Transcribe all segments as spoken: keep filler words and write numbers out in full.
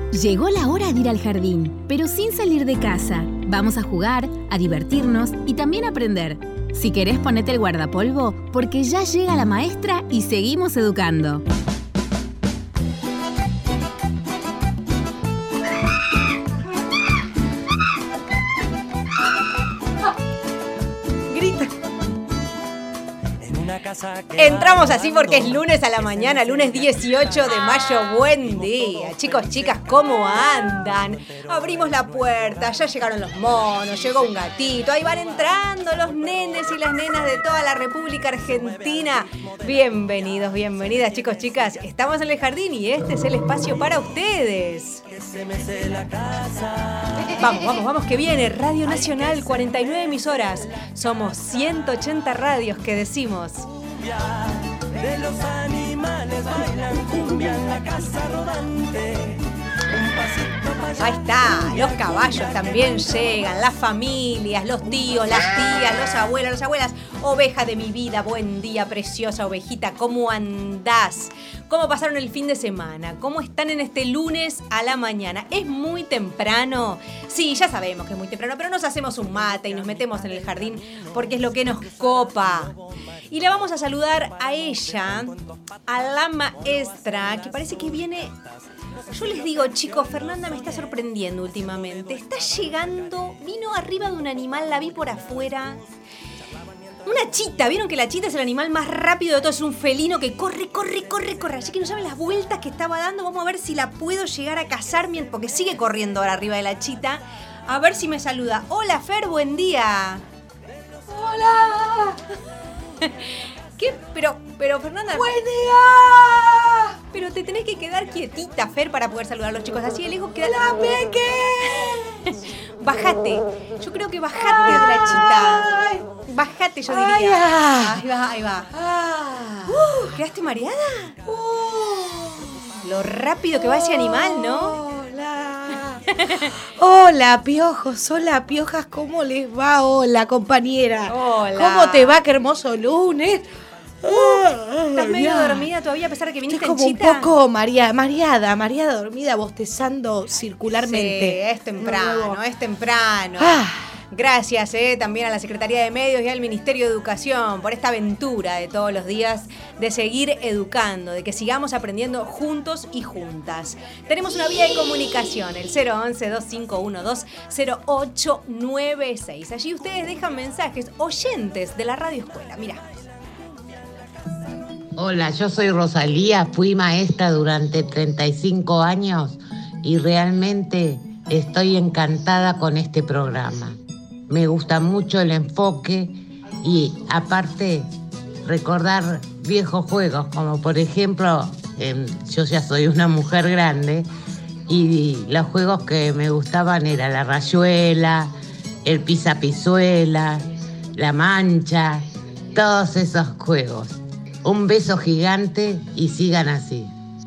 Llegó la hora de ir al jardín, pero sin salir de casa. Vamos a jugar, a divertirnos y también a aprender. Si querés, ponete el guardapolvo, porque ya llega la maestra y seguimos educando. Entramos así porque es lunes a la mañana, lunes dieciocho de mayo. Buen día, chicos, chicas, ¿cómo andan? Abrimos la puerta, ya llegaron los monos, llegó un gatito, ahí van entrando los nenes y las nenas de toda la República Argentina. Bienvenidos, bienvenidas, chicos, chicas. Estamos en el jardín y este es el espacio para ustedes. Vamos, vamos, vamos, que viene Radio Nacional, cuarenta y nueve emisoras. Somos ciento ochenta radios que decimos. De los animales bailan cumbia en la casa rodante. Ahí está, los caballos también llegan, las familias, los tíos, las tías, los abuelos, las abuelas. Oveja de mi vida, buen día, preciosa ovejita, ¿cómo andás? ¿Cómo pasaron el fin de semana? ¿Cómo están en este lunes a la mañana? ¿Es muy temprano? Sí, ya sabemos que es muy temprano, pero nos hacemos un mate y nos metemos en el jardín porque es lo que nos copa. Y la vamos a saludar a ella, a la maestra, que parece que viene... Yo les digo, chicos, Fernanda me está sorprendiendo últimamente. Está llegando, vino arriba de un animal, la vi por afuera. Una chita, ¿vieron que la chita es el animal más rápido de todos? Es un felino que corre, corre, corre, corre. Así que no saben las vueltas que estaba dando. Vamos a ver si la puedo llegar a cazar, porque sigue corriendo ahora arriba de la chita. A ver si me saluda. Hola, Fer, buen día. Hola. ¿Qué? Pero, pero, Fernanda... ¡Buen día! Pero te tenés que quedar quietita, Fer, para poder saludar a los chicos. Así de lejos queda... ¡La peque! Bajate. Yo creo que bajate de la chita. Ay. Bajate, yo diría. Ay, ahí va, ahí va. Ah. Uh, ¿Quedaste mareada? Uh. Lo rápido que va ese animal, ¿no? Hola. Hola, piojos. Hola, piojas. ¿Cómo les va? Hola, compañera. Hola. ¿Cómo te va? Qué hermoso lunes. ¿Estás medio dormida todavía a pesar de que viniste Estoy como en chita? un poco mareada, mareada, mareada, dormida, bostezando circularmente. Sí, es temprano, No. es temprano. Ah. Gracias eh, también a la Secretaría de Medios y al Ministerio de Educación por esta aventura de todos los días de seguir educando, de que sigamos aprendiendo juntos y juntas. Tenemos una vía de comunicación, el cero once, dos cinco uno dos, cero ocho nueve seis. Allí ustedes dejan mensajes, oyentes de la Radio Escuela. Mirá. Hola, yo soy Rosalía, fui maestra durante treinta y cinco años y realmente estoy encantada con este programa. Me gusta mucho el enfoque y aparte recordar viejos juegos, como por ejemplo, eh, yo ya soy una mujer grande y los juegos que me gustaban era la rayuela, el pisapizuela, la mancha, todos esos juegos. Un beso gigante y sigan así.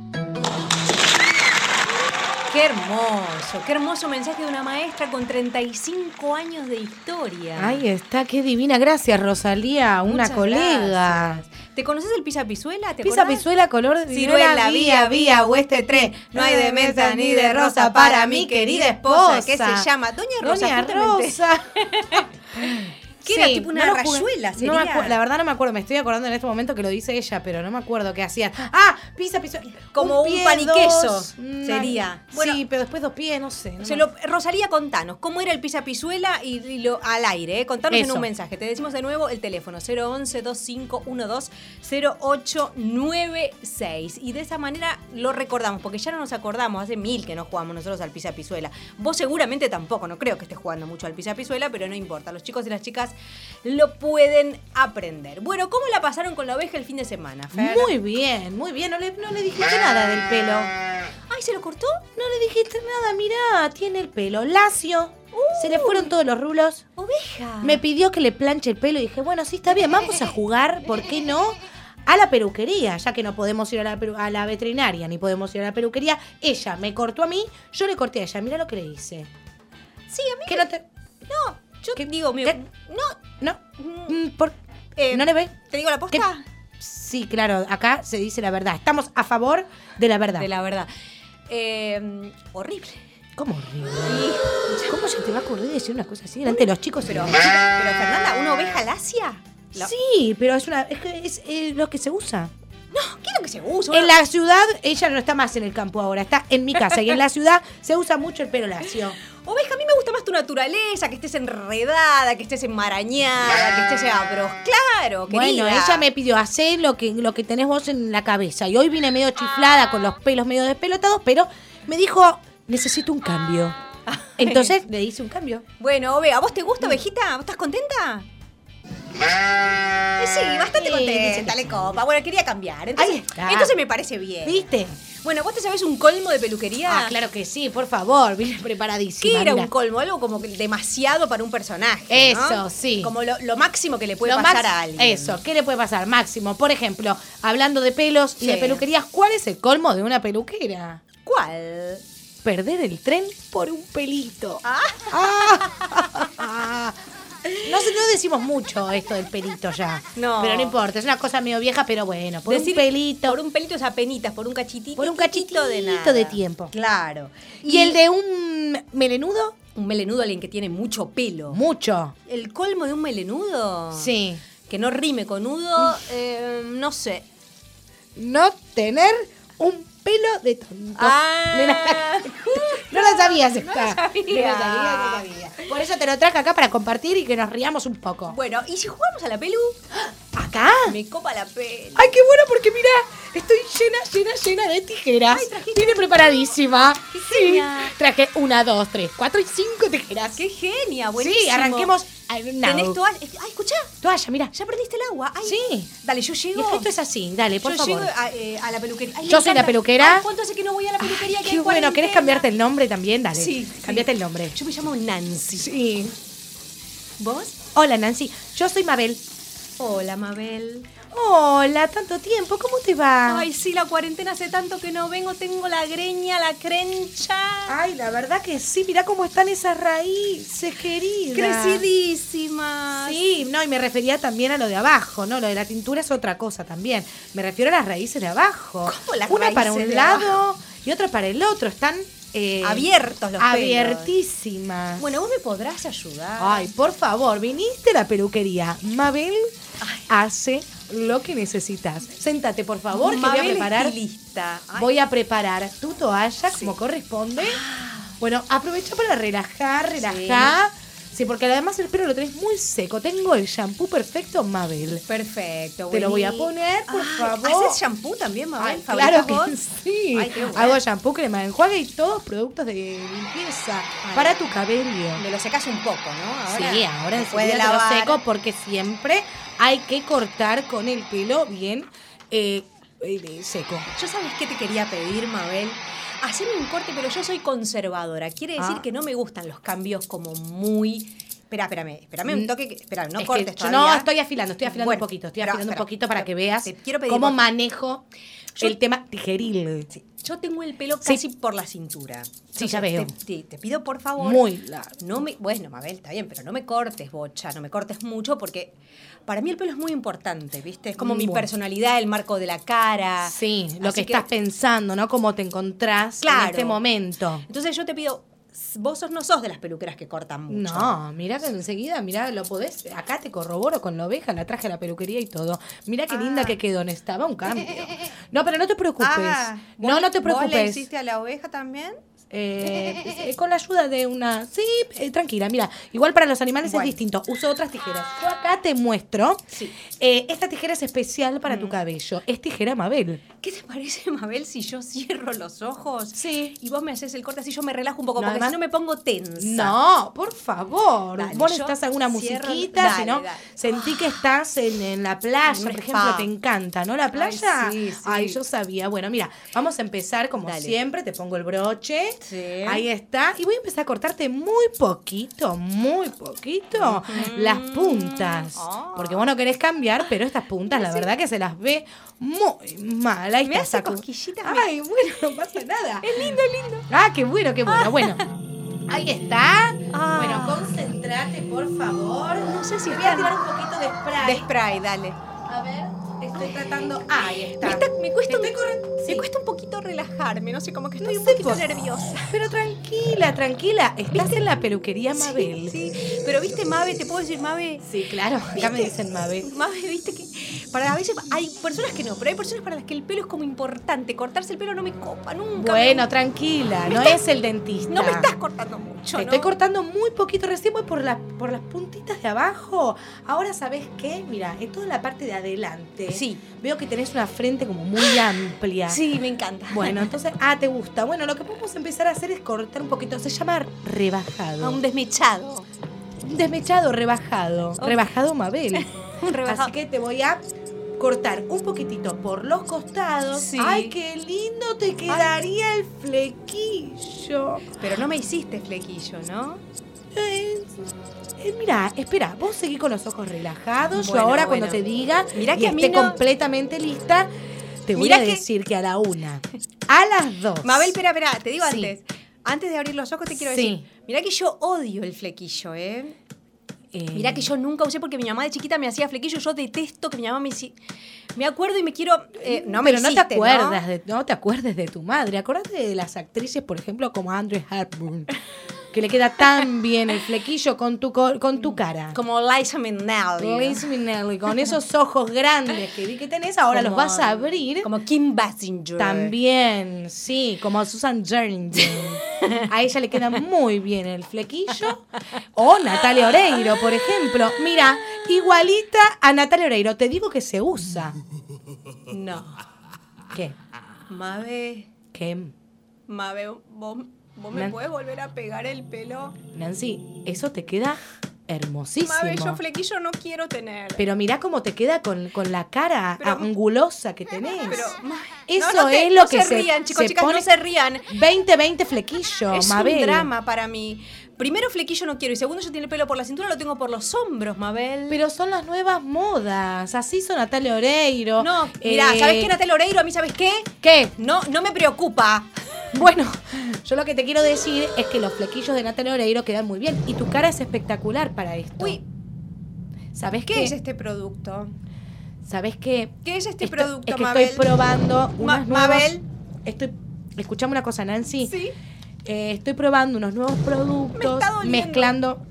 Qué hermoso, qué hermoso mensaje de una maestra con treinta y cinco años de historia. Ahí está, qué divina. Gracias, Rosalía, una Muchas colega. gracias. ¿Te conoces el pisapizuela? ¿Te Pisapizuela, color de ciruela, vía, vía, oeste tres. No hay de menta ni de rosa para mi querida esposa. ¿Qué se llama? Doña Rosa. Doña justamente. Rosa. ¿Qué era? ¿Tipo una no lo jugué. rayuela No sería? me acu- la verdad no me acuerdo, me estoy acordando en este momento que lo dice ella, pero no me acuerdo qué hacía. ¡Ah! Pisa, pisa. Como un pie, paniqueso dos, sería. mm, Bueno, sí, pero después dos pies, no sé. No Se me- lo, Rosalía, contanos, ¿cómo era el pisapizuela y, y lo, al aire? Eh? Contanos en Eso. un mensaje. Te decimos de nuevo el teléfono cero once, dos cinco uno dos, cero ocho nueve seis. Y de esa manera lo recordamos, porque ya no nos acordamos, hace mil que no jugamos nosotros al pisapizuela. Vos seguramente tampoco, no creo que estés jugando mucho al pisapizuela, pero no importa, los chicos y las chicas lo pueden aprender. Bueno, ¿cómo la pasaron con la oveja el fin de semana, Fer? Muy bien, muy bien. No le, no le dijiste nada del pelo. Ay, ¿se lo cortó? No le dijiste nada, mirá, tiene el pelo lacio. Uh. Se le fueron todos los rulos. Oveja. Me pidió que le planche el pelo y dije, bueno, sí, está bien, vamos a jugar, ¿por qué no? A la peluquería, ya que no podemos ir a la, peru- a la veterinaria, ni podemos ir a la peluquería. Ella me cortó a mí, yo le corté a ella. Mirá lo que le hice. Sí, a mí Que me- no te... No, yo ¿Qué? digo, mi... ¿Qué? no, No, Mm, mm, por... eh, ¿No le ve? ¿te digo la posta? ¿Qué? Sí, claro, acá se dice la verdad. Estamos a favor de la verdad. De la verdad. Eh, horrible. ¿Cómo horrible? ¿Cómo se te va a ocurrir decir una cosa así delante de los chicos? Pero, pero Fernanda, ¿una oveja lacia? Lo... Sí, pero es, una, es, que es eh, lo que se usa. No, ¿qué es lo que se usa? En la ciudad, ella no está más en el campo ahora, está en mi casa. Y en la ciudad se usa mucho el pelo lacio. Oveja, a mí me gusta más tu naturaleza, que estés enredada, que estés enmarañada, que estés... Ah, pero claro, querida. Bueno, ella me pidió hacer lo que, lo que tenés vos en la cabeza. Y hoy vine medio chiflada, ah. con los pelos medio despelotados, pero me dijo, necesito un cambio. Entonces le hice un cambio. Bueno, Ove, ¿a vos te gusta, ovejita? ¿Vos estás contenta? Sí, bastante sí, contenta, le copa. Bueno, quería cambiar. Entonces, Ahí está. entonces me parece bien. ¿Viste? Bueno, ¿vos te sabés un colmo de peluquería? Ah, claro que sí, por favor. Vine preparadísima. ¿Qué era mira. un colmo? Algo como demasiado para un personaje, Eso, ¿no? sí. Como lo, lo máximo que le puede lo pasar max- a alguien. Eso, ¿qué le puede pasar? Máximo. Por ejemplo, hablando de pelos sí. y de peluquerías, ¿cuál es el colmo de una peluquera? ¿Cuál? Perder el tren por un pelito. Ah. Ah. No, no decimos mucho esto del pelito ya. No. Pero no importa, es una cosa medio vieja, pero bueno, por Decir, un pelito. Por un pelito es apenitas, por un cachitito. Por un cachitito de nada. de tiempo. Claro. ¿Y, ¿Y el de un melenudo? Un melenudo, alguien que tiene mucho pelo. Mucho. ¿El colmo de un melenudo? Sí. Que no rime con nudo, eh, no sé. No tener un pelo de tonto. Ah. No la sabías esta. No la sabía. No la sabía, no la sabía. Por eso te lo traje acá para compartir y que nos riamos un poco. Bueno, ¿y si jugamos a la pelu? ¿Acá? Me copa la pelu. Ay, qué bueno, porque mira, estoy llena, llena, llena de tijeras. Ay, trajiste. Viene preparadísima. Qué Sí. genia. Traje una, dos, tres, cuatro y cinco tijeras. ¡Qué genia! Buenísimo. Sí, arranquemos. ¿Tenés toalla? Ay, escuchá. Toalla, mira. ¿Ya prendiste el agua? Ay, Sí. Dale, yo llego. Y es que esto es así, dale, por yo favor. llego a, eh, a la peluquería. Ay, Yo me soy la encanta. peluquera. Ay, ¿cuánto hace que no voy a la peluquería? Ay, que qué hay bueno, ¿querés cuarentena? cambiarte el nombre también? Dale. Sí. Cambiate sí. el nombre. Yo me llamo Nancy. Sí. ¿Vos? Hola, Nancy. Yo soy Mabel. Hola, Mabel. Hola, tanto tiempo. ¿Cómo te va? Ay, sí, la cuarentena hace tanto que no vengo. Tengo la greña, la crencha. Ay, la verdad que sí. Mirá cómo están esas raíces, querida. Crecidísimas. Sí, no, y me refería también a lo de abajo, ¿no? Lo de la tintura es otra cosa también. Me refiero a las raíces de abajo. ¿Cómo las Una raíces para un de lado abajo? y otra para el otro. Están eh, Abiertos los abiertísimas. pelos. Bueno, vos me podrás ayudar. Ay, por favor, viniste a la peluquería. Mabel Ay. hace lo que necesitas. Séntate, por favor, Mabel que voy a preparar. Estilista. Ay. Voy a preparar tu toalla Sí. como corresponde. Bueno, aprovecha para relajar, relajar. Sí. Sí, porque además el pelo lo tenés muy seco. Tengo el shampoo perfecto, Mabel. Perfecto. Te lo voy a poner, por Ay, favor. ¿Haces shampoo también, Mabel? Ay, claro que vos? sí. Ay, qué bueno. Hago shampoo, crema de enjuague y todos productos de limpieza Ay. para tu cabello. Me lo secás un poco, ¿no? Ahora, sí, ahora después de enseguida te lo lavar. seco porque siempre hay que cortar con el pelo bien eh, eh, seco. ¿Yo sabes qué te quería pedir, Mabel? Hacerme un corte, pero yo soy conservadora. Quiere decir Ah. que no me gustan los cambios como muy... Espera, espérame, espérame un toque. Que... Espera, no Es cortes que yo todavía. no, estoy afilando, estoy afilando Bueno, un poquito, estoy pero, afilando espera, un poquito para pero que veas te quiero pedir cómo por- manejo Yo- el tema tijeril. Sí, yo tengo el pelo Sí. casi por la cintura. Sí, ya veo. Te, te- te pido, por favor... Muy largo. No me, bueno, Mabel, está bien, pero no me cortes, bocha, no me cortes mucho porque para mí el pelo es muy importante, ¿viste? Es como mi Bueno. personalidad, el marco de la cara. Sí, lo Así que estás pensando, ¿no? Cómo te encontrás Claro. en este momento. Entonces yo te pido, vos sos, no sos de las peluqueras que cortan mucho. No, mirá que enseguida, mirá, lo podés. Acá te corroboro con la oveja, la traje a la peluquería y todo. Mirá qué Ah. linda que quedó, necesitaba un cambio. No, pero no te preocupes. Ah, no, ¿vos- no te ¿Vos le preocupes. hiciste a la oveja también? Eh, eh, con la ayuda de una... Sí, eh, tranquila, mira, igual para los animales Bueno. es distinto. Uso otras tijeras. Yo acá te muestro. Sí. Eh, esta tijera es especial para Mm. tu cabello. Es tijera Mabel. ¿Qué te parece, Mabel, si yo cierro los ojos? Sí. Y vos me haces el corte así, yo me relajo un poco, No, porque además- si no me pongo tensa. No, por favor. Dale, Vos yo necesitas alguna cierro- musiquita, dale, si no, dale. sentí que estás en, en la playa, Un por ejemplo, spa. te encanta, ¿no? La playa. Ay, sí, sí. Ay, yo sabía. Bueno, mira, vamos a empezar como Dale. siempre. Te pongo el broche. Sí. Ahí está. Y voy a empezar a cortarte muy poquito, muy poquito las puntas. Ah. Porque vos no querés cambiar, pero estas puntas, la verdad que se las ve muy mal. Ahí Me está, hace saco. cosquillitas, Ay, bueno, no pasa nada. Es lindo, es lindo. Ah, qué bueno, qué bueno. Bueno, ahí está. Ah. Bueno, concéntrate, por favor. No sé si Te voy a están- tirar un poquito de spray. De spray, dale. A ver, estoy tratando. Ahí está. Me, está- me cuesta, un, Estoy corre- me sí. cuesta un poquito relajarme, no sé, como que estoy No un sé poquito por- nerviosa. Pero tranquila, tranquila. Estás en la peluquería Mabel. Sí, sí, pero viste, Mabe, ¿te puedo decir, Mabe? Sí, claro. Acá me dicen Mabel. Mabe, viste que para a veces hay personas que no, pero hay personas para las que el pelo es como importante. Cortarse el pelo no me copa nunca. Bueno, tranquila. Me No estás- es el dentista. No me estás cortando mucho, Te ¿no? estoy cortando muy poquito, recién voy por, la, por las puntitas de abajo. Ahora, ¿sabes qué? Mira, en toda la parte de adelante. Sí. Veo que tenés una frente como muy amplia. Sí, me encanta. Bueno, entonces, ah, te gusta. Bueno, lo que podemos empezar a hacer es cortar un poquito. Se llama rebajado. A un desmechado. Un desmechado, rebajado. Ok. Rebajado Mabel. Un rebajado. Así que te voy a cortar un poquitito por los costados. Sí. Ay, qué lindo te quedaría el flequillo. Pero no me hiciste flequillo, ¿no? Eh, eh, mira, espera, vos seguí con los ojos relajados. Bueno, Yo ahora bueno. cuando te diga Mirá y que a mí esté no- completamente lista, te voy Mirá a que- decir que a la una, a las dos. Mabel, espera, espera, te digo Sí. antes. Antes de abrir los ojos te quiero Sí. decir. Mirá que yo odio el flequillo, ¿eh? Eh, Mirá que yo nunca usé porque mi mamá de chiquita me hacía flequillo. Yo detesto que mi mamá me hiciera. Me acuerdo y me quiero. eh, no me pero no te hiciste, acuerdas, ¿no? de, no te acuerdes de tu madre. Acordate de las actrices, por ejemplo, como Audrey Hepburn, que le queda tan bien el flequillo con tu co- con tu cara. Como Liza Minnelli. Liz Minnelli, con esos ojos grandes que vi que tenés, ahora Como- los vas a abrir. Como Kim Basinger. También, sí, como Susan Jerrington. A ella le queda muy bien el flequillo. O Natalia Oreiro, por ejemplo. Mira, igualita a Natalia Oreiro. Te digo que se usa. No. ¿Qué? Mabe. ¿Qué? Mabe, vos, vos me Nan- podés volver a pegar el pelo. Nancy, eso te queda hermosísimo. Mabe, yo flequillo no quiero tener. Pero mirá cómo te queda con, con la cara Pero- angulosa que tenés. Pero, Mabe, Eso no, no te- es lo no que se se, rían, chicos, se chicas, pone no se rían. veinte veinte flequillo, Es Mabel. un drama para mí. Primero, flequillo no quiero. Y segundo, yo tengo el pelo por la cintura, lo tengo por los hombros, Mabel. Pero son las nuevas modas. Así son Natalia Oreiro. No, mirá, Eh, ¿sabés qué, Natalia Oreiro? A mí, ¿sabés qué? ¿Qué? No, no me preocupa. Bueno, yo lo que te quiero decir es que los flequillos de Natalia Oreiro quedan muy bien. Y tu cara es espectacular para esto. Uy, ¿sabés ¿qué qué? es este producto? ¿Sabés qué? ¿Qué es este Esto- producto, es que Mabel? estoy probando Ma- unas nuevas... Mabel. Estoy... Escuchame una cosa, Nancy. Sí. Eh, estoy probando unos nuevos productos. Me está doliendo. mezclando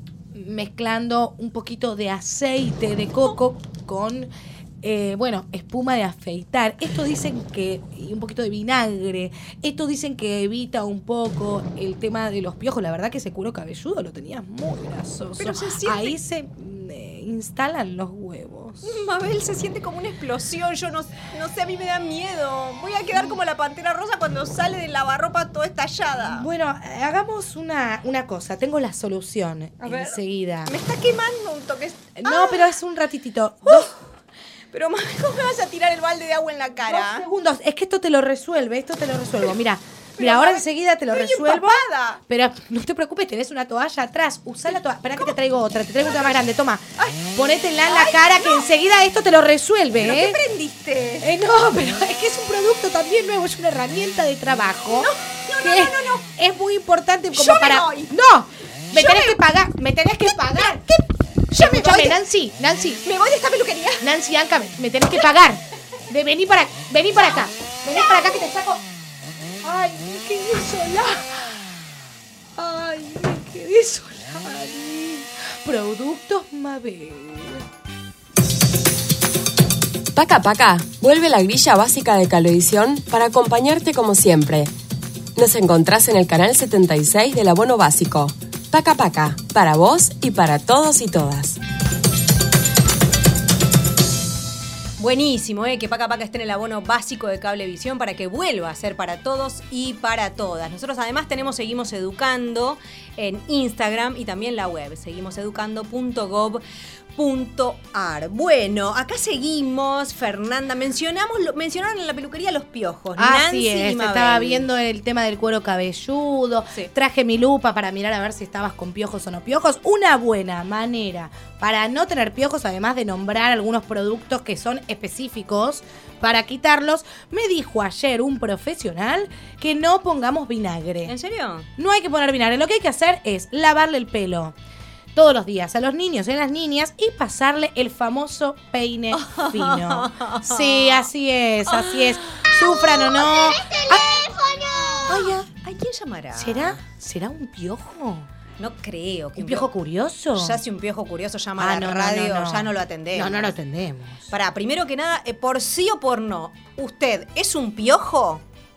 mezclando un poquito de aceite de coco con eh, bueno, espuma de afeitar. Esto dicen que y un poquito de vinagre. Esto dicen que evita un poco el tema de los piojos. La verdad que ese cuero cabelludo lo tenías muy grasoso. Pero se siente- Ahí se mm, eh, instalan los huevos. Mabel se siente como una explosión. Yo no, no sé, a mí me da miedo. Voy a quedar como la pantera rosa cuando sale del lavarropa toda estallada. Bueno, hagamos una, una cosa. Tengo la solución A ver. enseguida. Me está quemando un toque. No, Ah, pero es un ratitito. Dos, Pero, Mabel, ¿cómo me vas a tirar el balde de agua en la dos cara? segundos. Es que esto te lo resuelve, esto te lo resuelvo. Mira, mira, ahora Mabel, enseguida te lo estoy resuelvo. empapada. Pero no te preocupes, tenés una toalla atrás. Usá la toalla. Espera que te traigo otra. Te traigo otra más grande. Toma. Ponétela en la Ay, cara no. que enseguida esto te lo resuelve, ¿Pero ¿eh? qué prendiste? Eh, no, pero es que es un producto también nuevo, es una herramienta de trabajo. no, que no, no, no. Es muy importante como Yo me para. voy. ¡No! Me Yo tenés me- que pagar, me tenés que pagar. Yo me Escúchame, voy. Nancy, Nancy, Me voy de esta peluquería. Nancy, Anca, me, me tenés que pagar. De, vení para, vení para acá. Vení para acá que te saco. Ay, me quedé sola. Ay, me quedé sola. Productos Mabel. Paca Paca vuelve la grilla básica de Cablevisión para acompañarte como siempre. Nos encontrás en el canal setenta y seis del abono básico. Paca Paca, para vos y para todos y todas. Buenísimo, ¿eh? Que Paca Paca esté en el abono básico de Cablevisión para que vuelva a ser para todos y para todas. Nosotros además tenemos Seguimos Educando en Instagram y también la web, seguimos educando punto gob punto ar. Bueno, acá seguimos, Fernanda. Mencionamos, lo- mencionaron en la peluquería los piojos. Así Nancy es, y Mabel. estaba viendo el tema del cuero cabelludo, Sí. traje mi lupa para mirar a ver si estabas con piojos o no piojos. Una buena manera para no tener piojos, además de nombrar algunos productos que son específicos para quitarlos, me dijo ayer un profesional que no pongamos vinagre. ¿En serio? No hay que poner vinagre, lo que hay que hacer es lavarle el pelo. todos los días a los niños y a las niñas y pasarle el famoso peine fino. Sí, así es, así es. Sufran o no. ¡Ah! Ay, ya. Ay, ¿quién llamará? ¿Será? ¿Será un piojo? No creo. Que ¿Un piojo curioso? Ya si un piojo curioso llama Ah, a la no, no, radio, no, no. ya no lo atendemos. No, no lo atendemos. Pará, primero que nada, eh, por sí o por no, ¿usted es un piojo?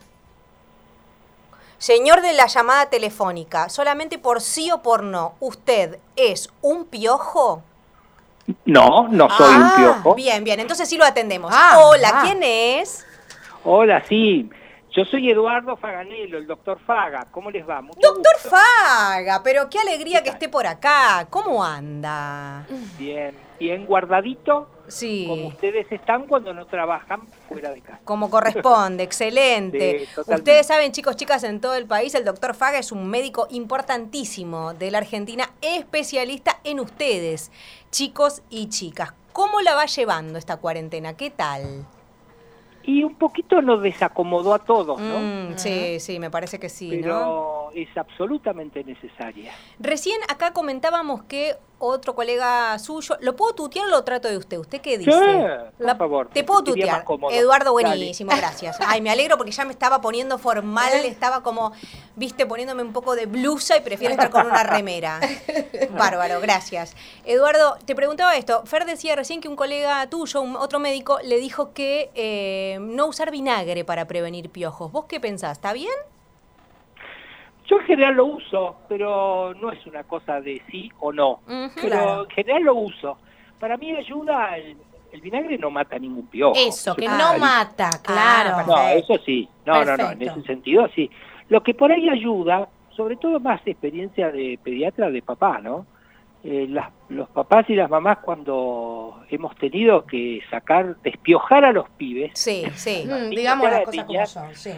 Señor de la llamada telefónica, solamente por sí o por no, ¿usted es un piojo? No, no soy Ah, un piojo. Bien, bien, entonces sí lo atendemos. Ah, Hola, ah. ¿quién es? Hola, sí. Yo soy Eduardo Faganello, el doctor Faga. ¿Cómo les va? Mucho Doctor gusto. Faga, pero qué alegría que esté por acá. ¿Cómo anda? Bien, bien guardadito, Sí. como ustedes están cuando no trabajan fuera de casa. Como corresponde, excelente. Sí, totalmente. Ustedes saben, chicos, chicas, en todo el país, el doctor Faga es un médico importantísimo de la Argentina, especialista en ustedes, chicos y chicas. ¿Cómo la va llevando esta cuarentena? ¿Qué tal? Y un poquito nos desacomodó a todos, ¿no? Mm, sí, sí, me parece que sí, Pero ¿no? es absolutamente necesaria. Recién acá comentábamos que otro colega suyo, ¿lo puedo tutear o lo trato de usted? ¿Usted qué dice? Sí, por favor, Te puedo me sentiría tutear. más cómodo. Eduardo, Dale. buenísimo, gracias. Ay, me alegro porque ya me estaba poniendo formal, estaba como, viste, poniéndome un poco de blusa y prefiero estar con una remera. Bárbaro, gracias. Eduardo, te preguntaba esto. Fer decía recién que un colega tuyo, un otro médico, le dijo que eh, no usar vinagre para prevenir piojos. ¿Vos qué pensás? ¿Está bien? Yo en general lo uso, pero no es una cosa de sí o no. Ujú. Pero Claro. en general lo uso. Para mí ayuda, el, el vinagre no mata ningún piojo. Eso, que Eso no está mata, claro. Ah, No, perfecto. eso sí. No, no, no, en Perfecto. ese sentido sí. Lo que por ahí ayuda, sobre todo más de experiencia de pediatra de papá, ¿no? Eh, las- los papás y las mamás cuando hemos tenido que sacar, despiojar a los pibes, Sí, sí. Mm, niños digamos y a las las cosas como niñas, son, sí.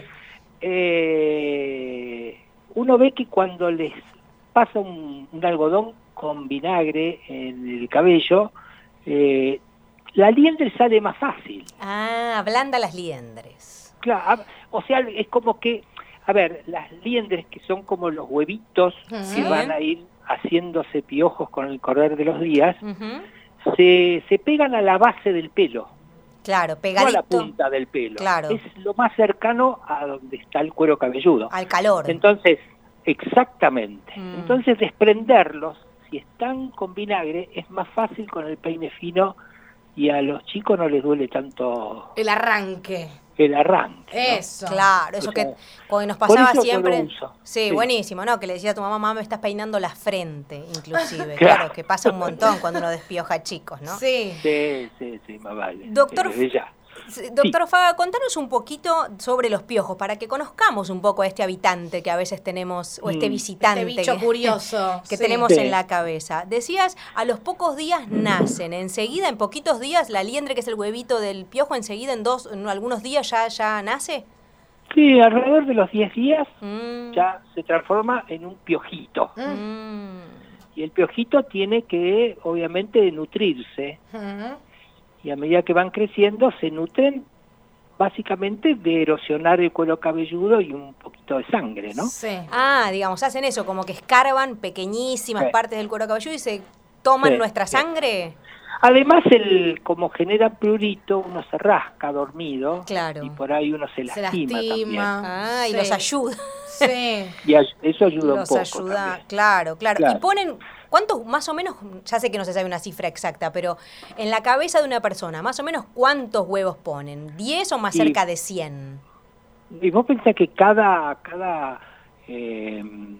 eh, uno ve que cuando les pasa un, un algodón con vinagre en el cabello, eh, la liendre sale más fácil. Ah, ablanda las liendres. Claro, o sea, es como que, a ver, las liendres que son como los huevitos Sí. que van a ir haciéndose piojos con el correr de los días, Ujú. se, se pegan a la base del pelo, Claro, no a pegadito la punta del pelo. Claro. Es lo más cercano a donde está el cuero cabelludo. al calor. Entonces, exactamente. Mm. Entonces, desprenderlos, si están con vinagre, es más fácil con el peine fino y a los chicos no les duele tanto El arranque. el arranque. ¿no? Eso. Claro, eso O que sea, como nos por pasaba eso yo siempre. lo uso. Sí, Sí. buenísimo, ¿no? Que le decía a tu mamá, mamá, me estás peinando la frente, inclusive. Claro. Claro, que pasa un montón cuando uno despioja chicos, ¿no? Sí. Sí, sí, sí, más vale. Doctor- Desde ya. Sí, Doctor Faga, contanos un poquito sobre los piojos, para que conozcamos un poco a este habitante que a veces tenemos, o este Mm. visitante Este bicho que, curioso. que sí. tenemos Sí. en la cabeza. Decías, a los pocos días nacen, enseguida, en poquitos días, la liendre, que es el huevito del piojo, enseguida en dos, en algunos días ya, ya nace. Sí, alrededor de los diez días Mm. ya se transforma en un piojito. Mm. Y el piojito tiene que, obviamente, nutrirse. Ujú. Y a medida que van creciendo, se nutren básicamente de erosionar el cuero cabelludo y un poquito de sangre, ¿no? Sí. Ah, digamos, hacen eso, como que escarban pequeñísimas Sí. partes del cuero cabelludo y se toman Sí, nuestra sí. sangre. Además, el como genera prurito, uno se rasca dormido. Claro. Y por ahí uno se Se lastima, lastima. Ah, y Sí. los ayuda. Sí. también. Y ay- eso ayuda Los un poco ayuda, también. claro, claro, Claro. Y ponen, ¿cuántos, más o menos, ya sé que no se sabe una cifra exacta, pero en la cabeza de una persona, más o menos, ¿cuántos huevos ponen? ¿diez o más Y- cerca de cien? Y vos pensás que cada, cada eh,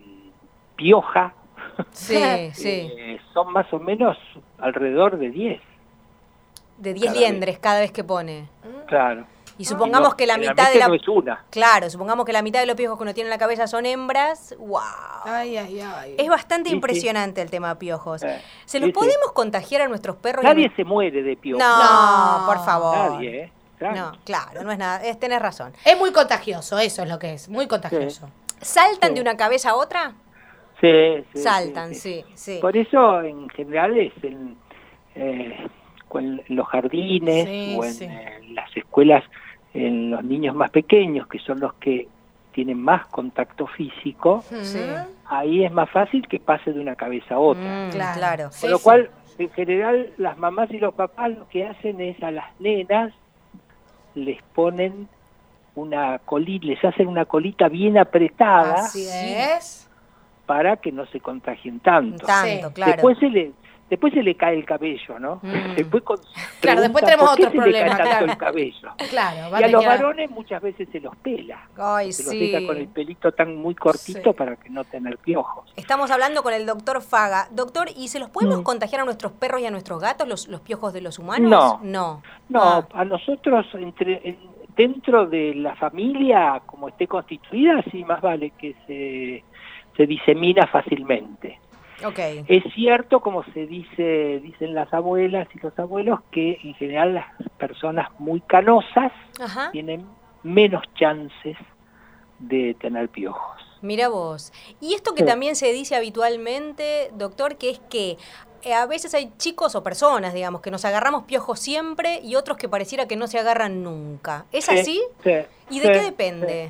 pioja Sí, sí. eh, son más o menos alrededor de diez. De diez cada liendres cada vez que pone. Claro. Y supongamos No, que la mitad de generalmente la... no es una. Claro, supongamos que la mitad de los piojos que uno tiene en la cabeza son hembras. ¡Wow! Ay, ay, ay. Es bastante Sí, sí. impresionante el tema piojos. Eh, ¿Se los sí, sí. podemos contagiar a nuestros perros? y a Nadie nue- se muere de piojo. No, No, por favor. Nadie, ¿eh? Claro. No, claro, no es nada. Es, tenés razón. Es muy contagioso, eso es lo que es. Muy contagioso. ¿Saltan Sí. de una cabeza a otra? Sí, sí, Saltan, sí, sí, sí. Por eso, en general, es en, eh, en los jardines Sí, o en, sí. eh, las escuelas, en los niños más pequeños, que son los que tienen más contacto físico, Ujú. Sí. ahí es más fácil que pase de una cabeza a otra. Mm, Claro. claro. Con Sí, lo sí. cual, en general, las mamás y los papás lo que hacen es a las nenas les ponen una colita, les hacen una colita bien apretada Así es. para que no se contagien tanto. Tanto, Sí. claro. Después se le después se le cae el cabello, ¿no? Mm. Después con- Claro, después preguntan, tenemos ¿por qué otros se le problemas, cae tanto claro. el cabello? Claro, va Y a te los queda- varones muchas veces se los pela. Ay, Se los sí. deja con el pelito tan muy cortito Sí. para que no tener piojos. Estamos hablando con el doctor Faga. Doctor, ¿y se los podemos Mm. contagiar a nuestros perros y a nuestros gatos, los, los piojos de los humanos? No. No. No, Ah, a nosotros entre en- dentro de la familia, como esté constituida, sí, más vale que se, se disemina fácilmente. ok. Es cierto, como se dice, dicen las abuelas y los abuelos, que en general las personas muy canosas Ajá. tienen menos chances de tener piojos. Mira vos. Y esto que Sí. también se dice habitualmente, doctor, que es que eh, a veces hay chicos o personas, digamos, que nos agarramos piojos siempre y otros que pareciera que no se agarran nunca. ¿Es Sí, así? sí, ¿Y de sí, qué depende?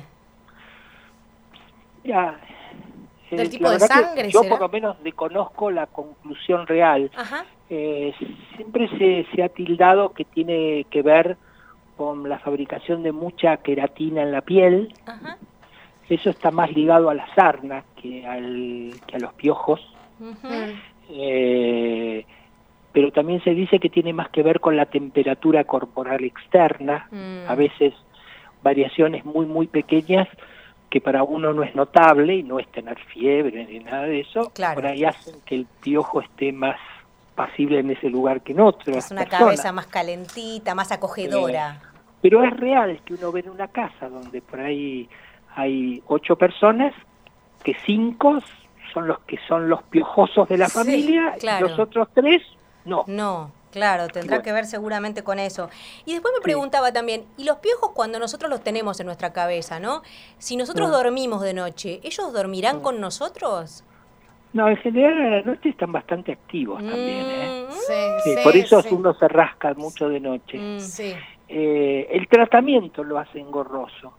sí. Ya, ¿Del eh, tipo la de verdad que sangre yo será? por lo menos desconozco la conclusión real. Ajá. Eh, siempre se, se ha tildado que tiene que ver con la fabricación de mucha queratina en la piel. Ajá. Eso está más ligado a la sarna que, al, que a los piojos. Ujú. Mm. Eh, pero también se dice que tiene más que ver con la temperatura corporal externa. Mm. A veces variaciones muy, muy pequeñas que para uno no es notable y no es tener fiebre ni nada de eso. Claro. Por ahí hacen que el piojo esté más pasible en ese lugar que en otras Es una personas. cabeza más calentita, más acogedora. Pero es real que uno ve en una casa donde por ahí hay ocho personas, que cinco son los que son los piojosos de la Sí, familia, claro. y los otros tres no. No, claro, tendrá Bueno. que ver seguramente con eso. Y después me Sí. preguntaba también, ¿y los piojos cuando nosotros los tenemos en nuestra cabeza, no? Si nosotros Mm. dormimos de noche, ¿ellos dormirán Mm. con nosotros? No, en general a la noche están bastante activos también. ¿eh? Mm, Sí, Sí, sí, por eso sí. uno se rasca mucho de noche. mm. Sí. Eh, el tratamiento lo hace engorroso,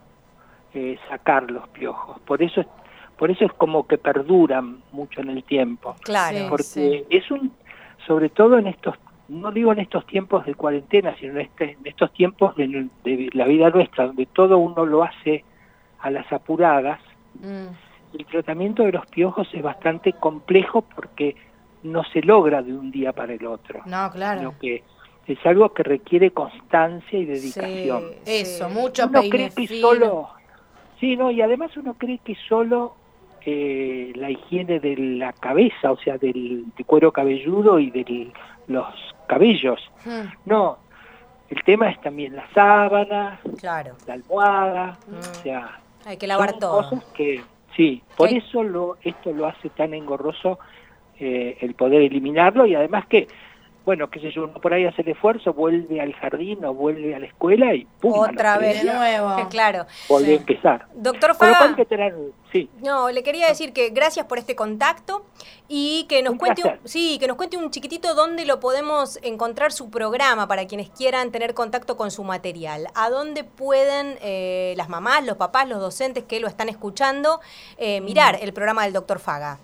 eh, sacar los piojos. Por eso es, por eso es como que perduran mucho en el tiempo. Claro. Sí. Porque es un, sobre todo en estos, no digo en estos tiempos de cuarentena, sino en, este, en estos tiempos de, de la vida nuestra, donde todo uno lo hace a las apuradas. Mm. El tratamiento de los piojos es bastante complejo porque no se logra de un día para el otro, No, claro. sino que es algo que requiere constancia y dedicación. Sí, Eso, sí. mucho Uno peine cree que fino. solo, sí, no, y además uno cree que solo eh, la higiene de la cabeza, o sea, del, del cuero cabelludo y de los cabellos. Mm. No, el tema es también la sábana, Claro. la almohada, Mm. o sea, Hay que lavar son todo. cosas que, sí, por Hay- eso lo, esto lo hace tan engorroso eh, el poder eliminarlo, y además que, bueno, qué sé yo, uno por ahí hace el esfuerzo, vuelve al jardín o vuelve a la escuela y pum, a los Otra tres vez. De días nuevo. Claro. volvió Sí. a empezar. Doctor Con lo cual hay Faga, que tener, sí, no, le quería decir que gracias por este contacto y que nos Un cuente un, placer. sí, que nos cuente un chiquitito dónde lo podemos encontrar su programa para quienes quieran tener contacto con su material. ¿A dónde pueden eh, las mamás, los papás, los docentes que lo están escuchando eh, mirar el programa del doctor Faga?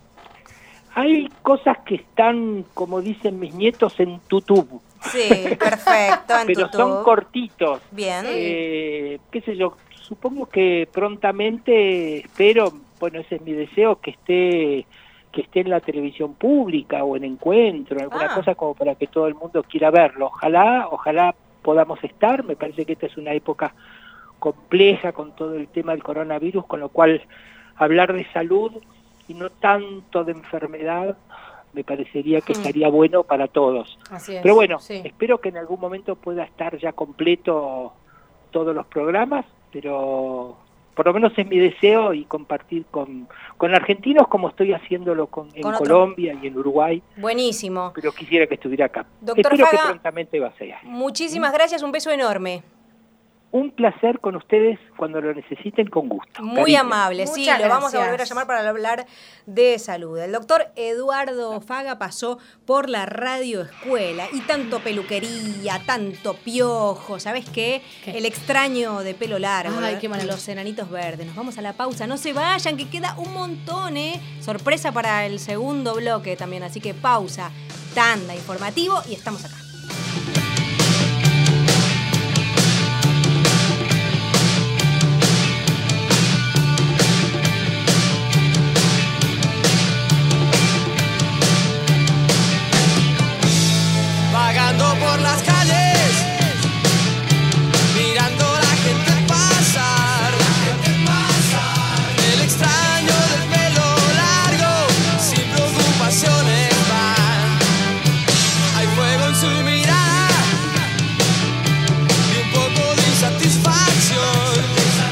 hay cosas que están, como dicen mis nietos, en tutub, Sí, perfecto, en pero tutú. son cortitos. Bien. Eh, qué sé yo, supongo que prontamente, espero, bueno, ese es mi deseo, que esté que esté en la televisión pública o en Encuentro, alguna Ah. cosa como para que todo el mundo quiera verlo. Ojalá, ojalá podamos estar. Me parece que esta es una época compleja con todo el tema del coronavirus, con lo cual hablar de salud y no tanto de enfermedad me parecería que Hmm. estaría bueno para todos. Así es. Pero bueno, Sí. espero que en algún momento pueda estar ya completo todos los programas, pero por lo menos es mi deseo, y compartir con, con argentinos como estoy haciéndolo con, en Con otro. Colombia y en Uruguay, Buenísimo. pero quisiera que estuviera acá. Doctor Espero que Faga, prontamente va a ser. Muchísimas gracias, un beso enorme. un placer con ustedes cuando lo necesiten, con gusto. Muy Cariño. amable, sí, Muchas lo vamos a gracias. volver a llamar para hablar de salud. El doctor Eduardo Faga pasó por la radio escuela y tanto peluquería, tanto piojo, ¿sabes qué? ¿Qué? El extraño de pelo largo, Ay, ¿eh? qué maravilla. Los enanitos verdes. Nos vamos a la pausa, no se vayan, que queda un montón, ¿eh? Sorpresa para el segundo bloque también, así que pausa, tanda informativo y estamos acá. Vagando por las calles, mirando a la gente pasar, el extraño del pelo largo, sin preocupaciones van. Hay fuego en su mirada y un poco de insatisfacción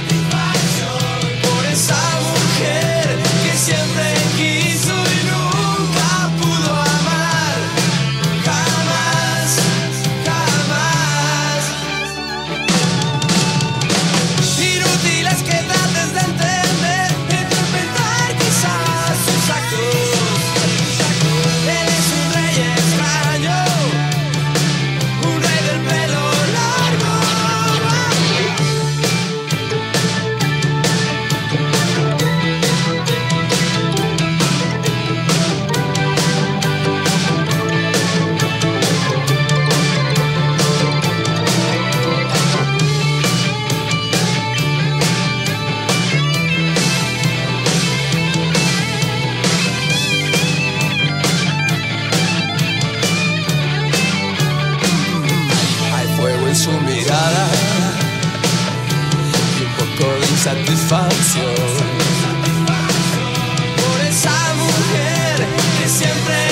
por esa mujer que siempre quiso y nunca pudo amar. Jamás, jamás. Inútil es que trates de entender, interpretar quizás sus actos. Él es un rey extraño, un rey del pelo largo. Hay fuego en su mirada y un poco de insatisfacción por esa mujer que siempre